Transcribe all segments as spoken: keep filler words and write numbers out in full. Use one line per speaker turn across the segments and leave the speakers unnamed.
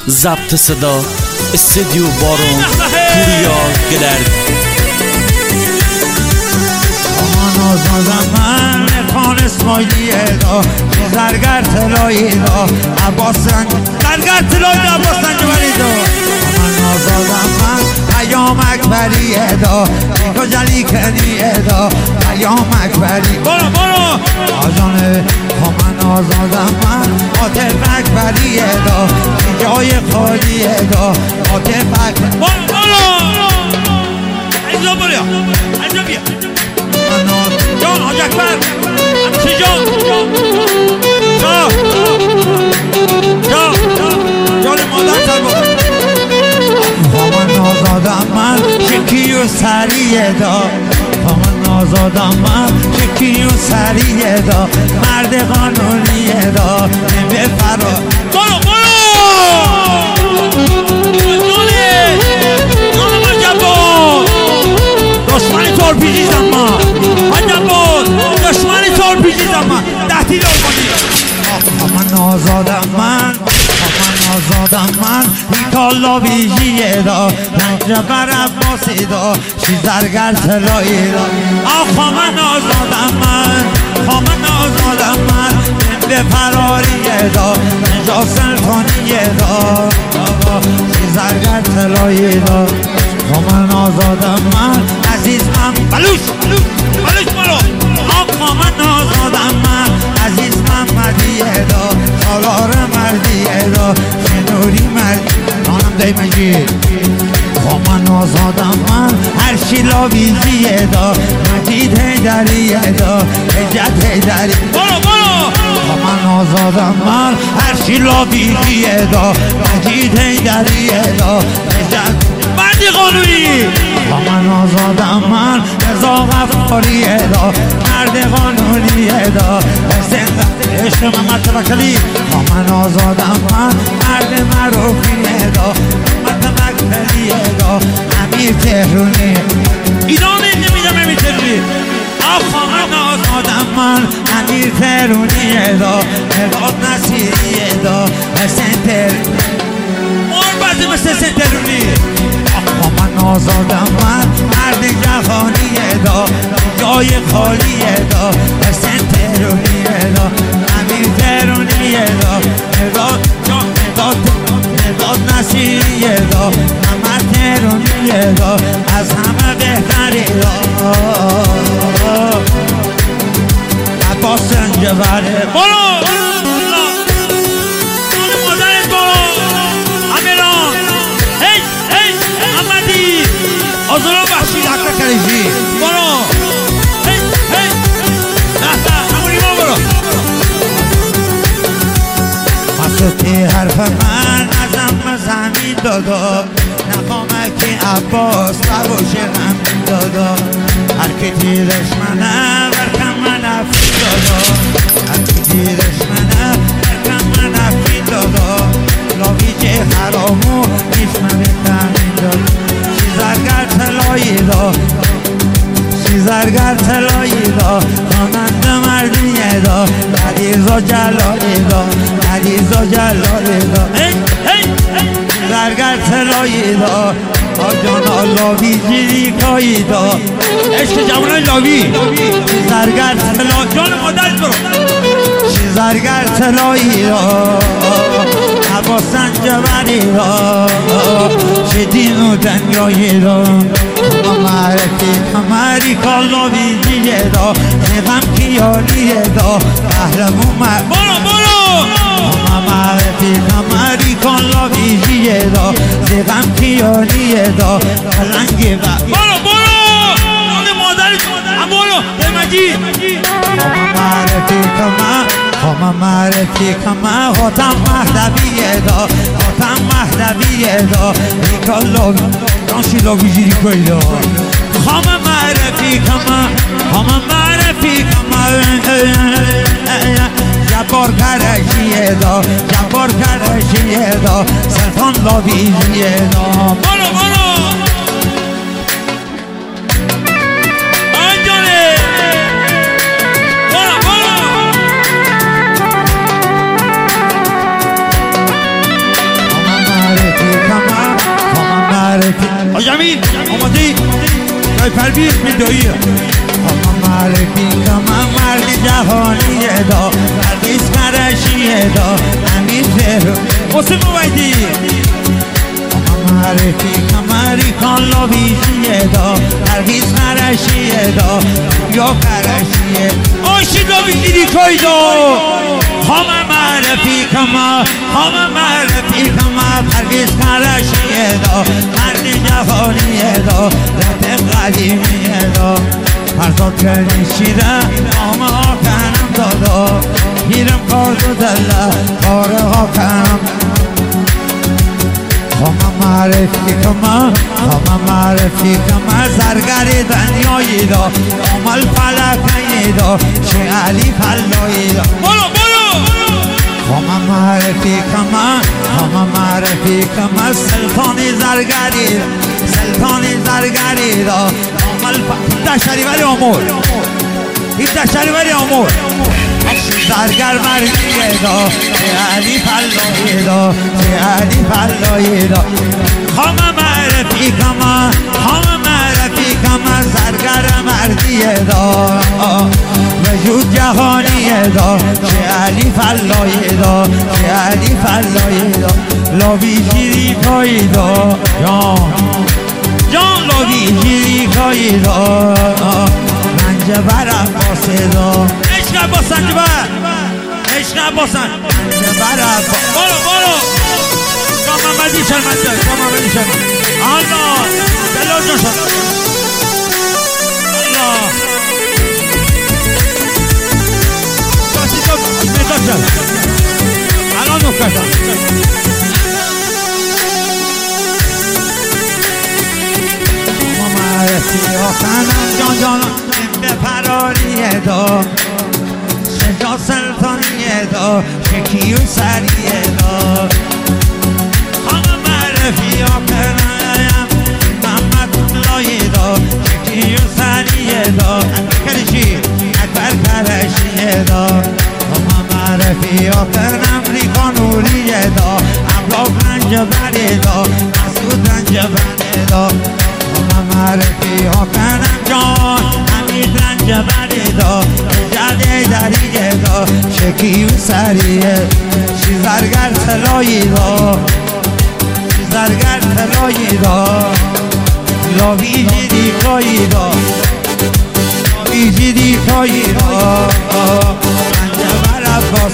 ضبط صدا استودیو بارون پوریا گلرد.
آمان آزادم من ارفان اسماعیلیه دا زرگر تلایی دا عباس رنگ زرگر تلایی دا عباس رنگ بری دا. آمان آزادم من پیام اکبریه دا نیکا جلی کنیه دا پیام اکبری. برو برو آجانه آمان آزادم من عاطف اکبریه دا جای خالیه دا عاطف اکبری. برو برو اینجا بریا اینجا بیا جان حاج اکبر همیشه جان جا جا جان مادر سر بابا. آمان آزادم من شکی و سریه دا آمان آزادم من شکی و سریه دا مرد قانونیه دا نمه فرا. برو برو جانه جانه من جبان دشمنی طور پیجیزم من دشمنی طور پیجیزم من تحتیل آلمانی. آمان آزادم من آمان آزادم من ایتالا بیجیه دا نجبر عباسی دا شیزرگر تلایی دا. آخ من آزادم من آمان آزادم من به فراریه دا نجا سلطانیه دا شیزرگر تلایی دا. آمان آزادم من عزیز من بلوش بلوش برو. آقا من آزادم من عزیز محمدیه دا سالار مردیه دا شنوری مردی نانم دای مجید. آمان آزادم من هرشی لابیزیه دا مجید هیدریه دا حجت هیدری. برو برو آمان آزادم من هرشی لابیزیه دا مجید هیدریه دا حجت مردی قانونی. آمان آزادم من رضا غفاریه دا مرد قانونیه دا عشق محمد توکلی. آمان آزادم من مرد معروفیه دا محمد مکتلیه دا امیر تهرونی. ایران نمیدم امیر تهرونی. آقا من آزادم من امیر تهرونیه دا مداد نصیریه دا حسین تهرونی مربزی مثل حسین تهرونی. آمان آزادم من مرد جهانیه دا جای خالیه دا حسین تهرونیه دا امیر تهرونیه دا مداد مداد مداد نصیریه دا محمد تهرونیه دا از همه بهتری دا عباس سنجبره. برو آزاران بخشید حقا کلیجی. برو هی هی نه نه همونی ما برو. مسوطی حرف من ازم زمین دادا نخوامکی عباس نباشه غمین دادا هر که تیرش منه برکم من افید دادا هر که تیرش منه برکم من افید دادا لاویجه حرامو نیشمه تمین دادا شیزرگر تلایی دا شیزرگر تلایی دا خواننده مردیه دا علیزا جلالی دا علیزا جلالی دا شیزرگر تلایی دا آجانا لاوی جیریکایی دا عشق جوانای لاوی شیزرگر تلایی جان مادر برو. شیزرگر تلایی دا عباس سنجبری دا شدین و دنیایی دا معرفی کمری کالاوی جیه دا نغم کیالیه دا قهرمون مر. برو برو معرفی کمری کالاوی جیه دا نغم کیالیه دا پلنگی با. برو برو نان مادری هم برو به مجید. معرفی کمر خواهم معرفی کمر خاتم مهدویه دا خاتم مهدویه دا ریکا لاوی رانشی لاوی جیری کوی دا. خواهم معرفی کمر خواهم معرفی کمر جبار کرشیه دا جبار کرشیه دا سلطان لاوی جیه دا. برو برو آنجانه برو برو حاج امین آماده جای پرویز میدویی آقا معرفی که من مرد جهانیه دا پرویز کرشیه دا امین زهر حسین مویدی آقا معرفی که مریکان لابیشیه دا پرویز کرشیه دا یا کرشیه آشی لابیشی دیکای دا همه معرفی که ما همه معرفی که ما پرویز کرشیه دا مرد جهانیه دا رت قدیمیه دا فرزاد کردی شیره نامه ها کنم دادا هیرم کارو دله کاره ها کنم همه معرفی که من همه معرفی که من زرگر دنیایی دا عمل فلکهی دا شه علی فلایی دا برو برو همه معرفی که من همه معرفی که من سلطانی زرگری سلطانی زرگری دا هیده شریوری آمور هیده شریوری آمور زرگر مردیه دا چه علی فلایی دا چه علی فلایی دا همه معرفی کما همه معرفی کما زرگر مردیه دا وجود جهانیه دا چه علی فلایی دا چه علی فلایی دا لابی جیری پایی دا جان جان لابی جیری پایی دا منجبر عباسه دا عشق عباس منجبر عشق عباس منجبر عباس برو برو جان محمدی شرمنده جان محمدی شرمنده الله دلو جان شد الله جاسی جان مداد جان الان نکردم آخنم جان جانم به پراریه دا شجا سلطانیه دا شکی و سریه دا همه معرفی آخنم محمد لایه دا شکی و سریه دا کرشی اکبر کرشیه دا همه معرفی آخنم ریخا نوریه دا املاک رنجبره دا مسعود رنجبره دا معرفی ها کنم جان حمید رنجبری دا جده دریه دا شکی و سریه شیزرگر سلایی دا شیزرگر سلایی دا لاویجی دیکایی دا لاویجی دیکایی دا رنجبر عباس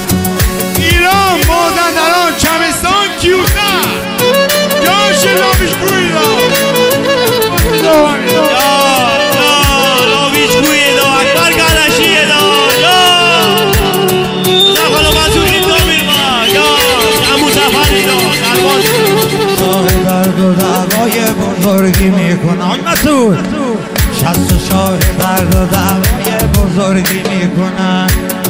ایران مازندران چمستان کیوسر جاش لاویج گوی دا یا یا لاویج گوی دا اکبر کرشیه دا یا زفر و منصوری دامیر ما یا امو زفری دا درباز
شاه درد و دعوای بزرگی میکنه آج مسعود شست و شاه درد و دعوای بزرگی میکنه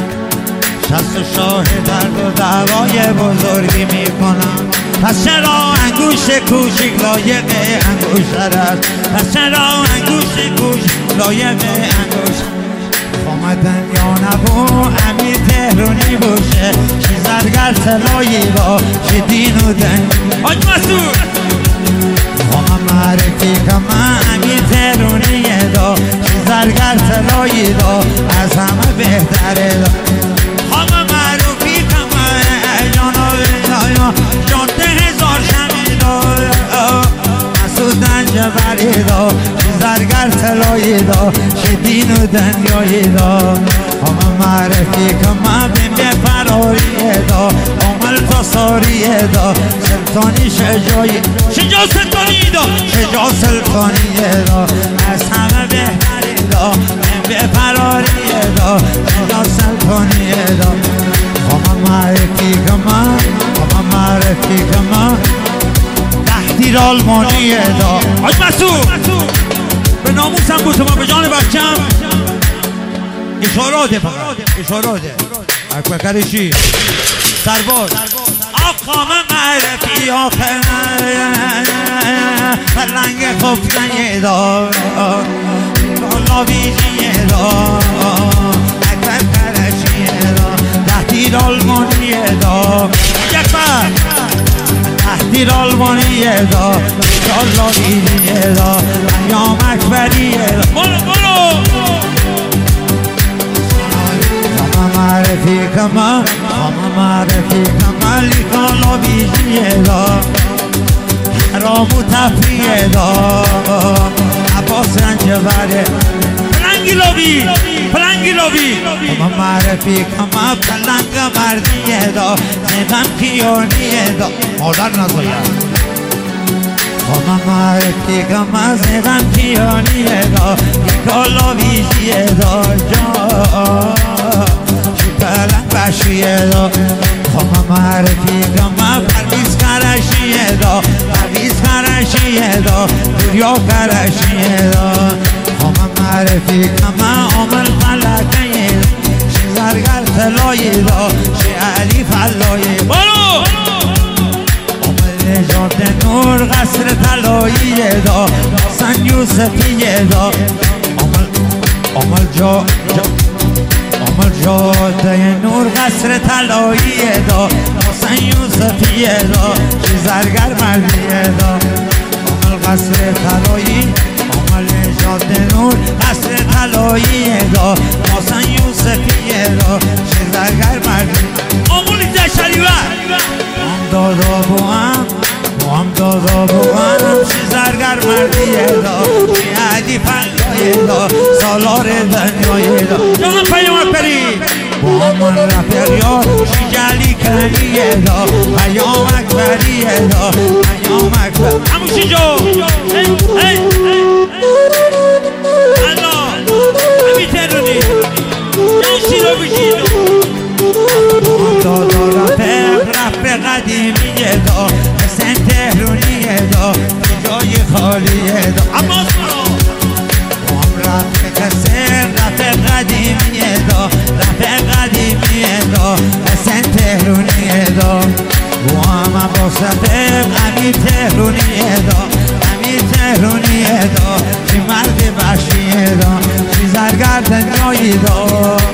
شست و شاه درد و دعوای بزرگی میکنه پس چرا انگوش کوچیک لایق انگوشتر است پس چرا انگوش کوچیک لایق انگوشتر آمدن یا نبو امیر تهرونی باشه چی زرگر سلایی با چی دین و دن آج مسعود آمه معرفی که من امیر تهرونیه دا چی زرگر سلایی دا از همه بهتره دا آمه معرفی که من جانا جان ده هزار شمیدا مسعود رنجبری دا زرگر سلایی دا چه دین و دنیایی دا همه معرفی که من بین به فراریه دا عمل تصاریه دا سلطانی شجایی شجا سلطانی دا شجا سلطانیه دا از همه بهتری دا بین به فراریه دا شجا سلطانیه دا همه معرفی که من همه معرفی که من تحتیر آلمانیه دا آج مسعود به ناموسم بود تو من به جان بچم اشاراته فقط اشاراته اکبر کرشی سرباز آقا من معرفی آخر فرنگ خفتنیه دا لاویجیه دا اکبر کرشیه دا تحتیر آلمانیه دا اکبر تحتیر امیر آلمانیه دا ایشالله دیدیه دا ایام اکبریه دا
برو برو
خامه معرفی کما خامه معرفی کما لیکالا بیجیه دا حرام و تفریه دا عباس رنجبره
پلنگی لابی پلنگی لابی
خامه معرفی کما پلنگ مردیه دا زیدم کیانیه دا مادر نزاید خامه معرفی کما زیدم کیانیه دا لیکالا بیجیه دا جا پلنگ بشیه دا خامه معرفی کما پرویز کرشیه دا پرویز کرشیه دا دوریا کرشیه دا خامه معرفی کما عامل فلکیه شی زرگر طلایه دا شی علی فلایه
برو
عامل نجات نور قصر طلاییه دا حسن یوسفیه دا عامل عامل جا جا عامل جاده نور قصر طلاییه دا حسن یوسفیه دا چی زرگر مردیه دا عامل قصر طلایی عامل جاده نور قصر طلاییه دا حسن یوسفیه دا چی زرگر مردیه
آمولی جشریوه
هم دادا بو هم بو هم دادا بو هم چی زرگر مردیه دا چی عدی فلایه دا سالار دنیایه دا
جانم پیام پری
با من رفیق یار شی جلی کریه دا پیام اکبریه دا پیام اکبر
هموشی جو هی هی الله همی ترونی جنشی رو بشیدو
دادا رفیق رفیق قدیمیه دا حسین تهرونیه دا جای خالیه دا
عباس برو
هم رفیق حسین رفیق قدیمیه دا رفیق قدیمیه دا حسین تهرونیه دا و هم عباس رفیق امیر تهرونیه دا امیر تهرونیه دا چی مرد بخشیه دا چی زرگر دنیایی دا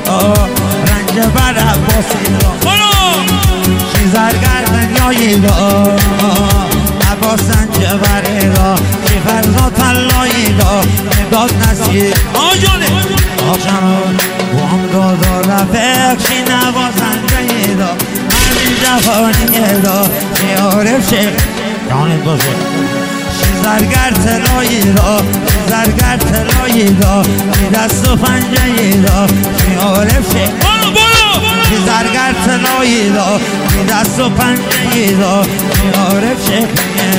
رنج بر عباسی دا
برو
چی زرگر دنیایی دا عباس رنج بره دا چی فرزا تلایی دا امداد نسیر
آجانه
آجان و هم دادا رفیق چی نوازنجه دا مرد جوانیه دا چی عارف شیخ جانت باشه چی زرگر تلایی دا چی زرگر تلایی دا چی دست و پنجه دا چی عارف شیخ
برو برو
چی زرگر تلایی دا چی دست و پنجه دا چی عارف شیخ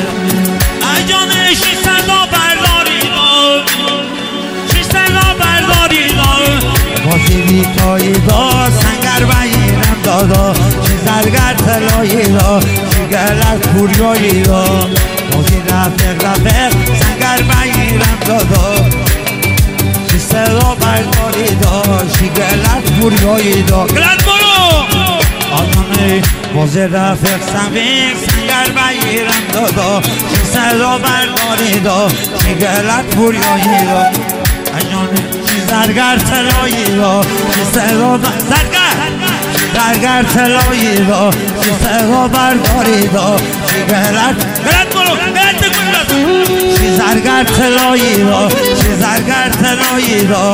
آجانه شیستن را برداری را شیستن را برداری را
بازی بیتایی دا سنگر بگیرم دادا چی زرگر تلایی دا چی گلت پوریایی دا بازی رفیق رفیق سنگر بگیرم دادا چی صدا برداری دا چی گلت پوریایی دا
گلت برو
آدمه بازی رفیق سنگیق سنگر بگیرم دادا چی صدا برداری دا چی گلت پوریایی دا اجانه چی زرگر تلایی دا چی صدا زرگر زرگر تلایی دا چی صدا برداری دا چی گلت
گلت برو گلت بگو
چی زرگر تلایی دا چی زرگر تلایی دا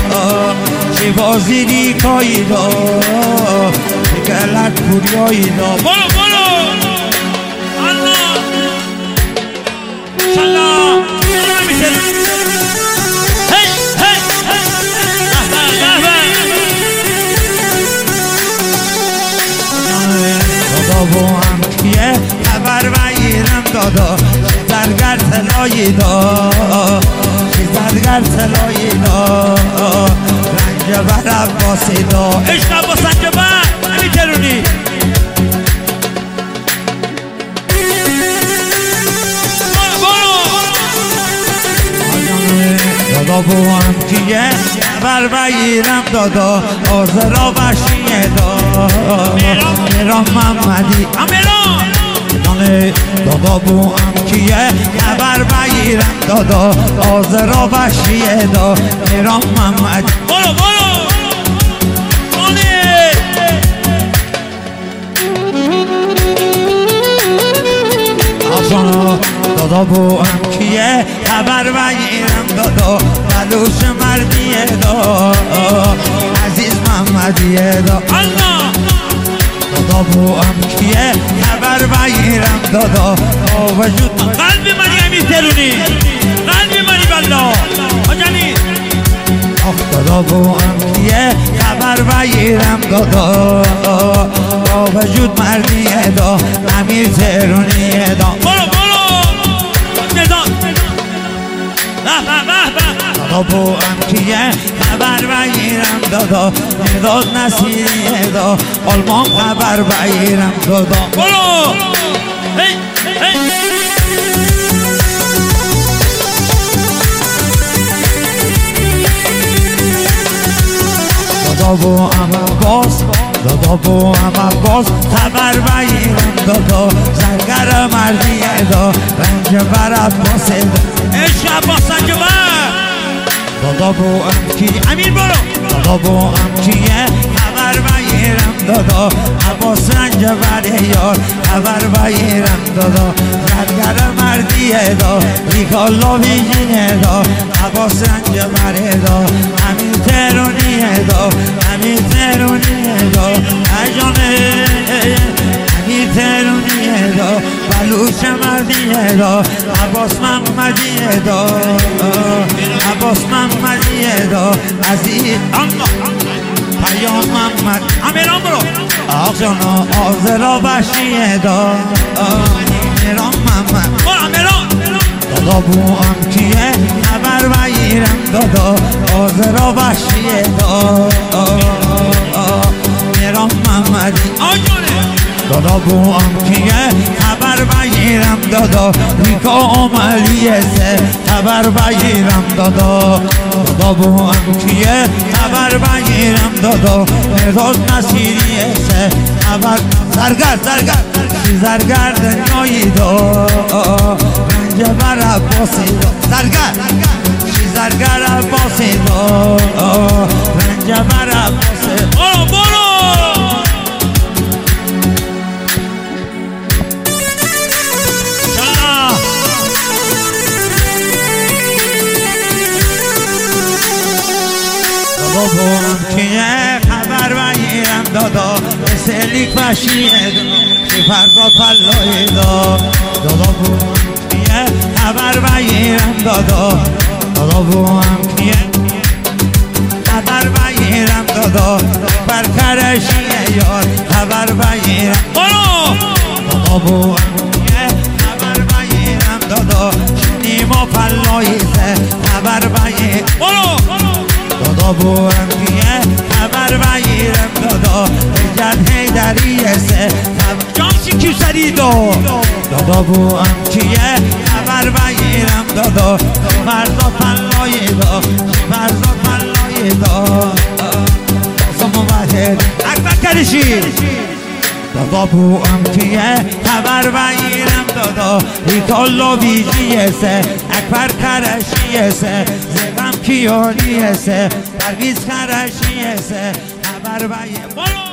چی بازی نیکایی دا چی گلت پوریایی دا
برو برو الله انشالله نمیشه هی هی
دادا با هم کیه خبر بگیرم دادا زرگر تلایی دا چی زرگر تلایی دا رنج بر عباسی دا
عشق با سنجبه نمیترونی
دادا با هم کیه خبر بگیرم دادا آزرا بشیه دا میران محمدی
امیران
جانه دادا بو هم کیه خبر بگیرم دادا آزرا بشیه دا میران محمدی
برو برو
آشانا دادا بو ام کیه خبر بگیرم دادا بلوش مردیه دا عزیز محمدیه دا دادا بو ام کیه خبر بگیرم دادا با وجود
قلبی منی امیر ترونی قلبی منی بلا آجانی
آخ دادا بو ام کیه خبر بگیرم دادا با وجود مردیه دا امیر ترونیه دا
برو برو نزان به به به
دادا بو ام کیه خبر بگیرم دادا مرداد نصیریه دا آلمان خبر بگیرم دادا
برو هی هی
دادا بو ام عباس دادا بو ام عباس خبر بگیرم دادا زنگر مردیه دا رنج بر عباس دا
عشق عباس سنجبر
دادا بو ام کی
امیر برو
دادا بو ام کیه خبر بگیرم دادا عباس رنج بر یار خبر بگیرم دادا زنگر مردیه دا ریکالا بیجینه دا عباس رنج بر دا امیر ترونیه دا امیر ترونیه دا اجانه امیر ترونیه دا بلوش مردیه دا عباس محمدیه دا عباس محمدیه دا عزیز پیام محمد
امیران برو
آخ جانا آزرا بشیه دا امیران محمد
برو امیران
دادا بو ام کیه خبر بگیرم دادا آزرا بشیه دا امیران محمدی
آجانه
دادا بو ام کیه خبر بگیرم دادا ریکا عملیه سه خبر بگیرم دادا دادا بو ام کیه خبر بگیرم دادا مرداد نصیریه سه خبر زرگر زرگر زرگر دنیایی دا رنج بر عباسی دا زرگر زرگر عباسی دا رنج بر عباسی
برو برو
دادا بو ام کیه خبر بگیرم دادا مثل لیک بشیه دا فردا پلای دا دادا بو ام کیه خبر بگیرم دادا دادا بو ام کیه خبر بگیرم دادا برکرشیه یار خبر بگیرم
برو
دادا بو ام کیه خبر بگیرم دادا نیما پلایزه خبر بگیرم
برو
دادا بو ام کیه خبر بگیرم دادا جد حیدریه سه
جامسی کیوسری
دا دادا بو ام کیه خبر بگیرم دادا فرزا پلای دا فرزا پلای دا سمو بحر اکبر کرشی دادا بو ام کیه خبر بگیرم دادا ریکالا بیجیه سه اکبر کرشیه سه زغم کیانیه سه پرویز کرشیه سه خبر بگیرم